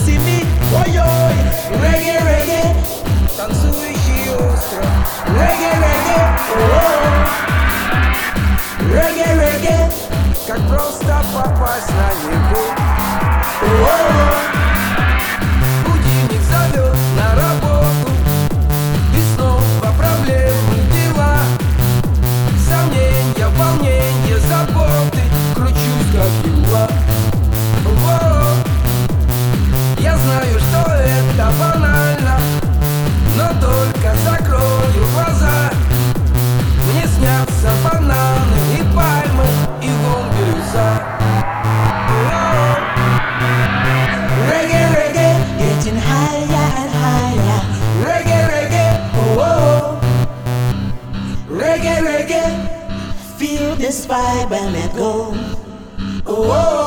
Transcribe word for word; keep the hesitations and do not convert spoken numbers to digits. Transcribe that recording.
see me, ой-ой, reggae, reggae, танцующий остро, reggae, reggae, о-о-о. Reggae, reggae, как просто попасть на него. О-о-о. Будильник зовет на работу, и снова проблемы, дела, сомнения, волнения, заботы, кручусь как юла. О-о-о. Я знаю, что это банально, но только закрою глаза. Мне снятся бананы и пальмы, и лун бирюза. Reggae, reggae, Getting higher and higher. reggae, reggae, oh, oh. Reggae, reggae, Feel this vibe when we go. oh, oh.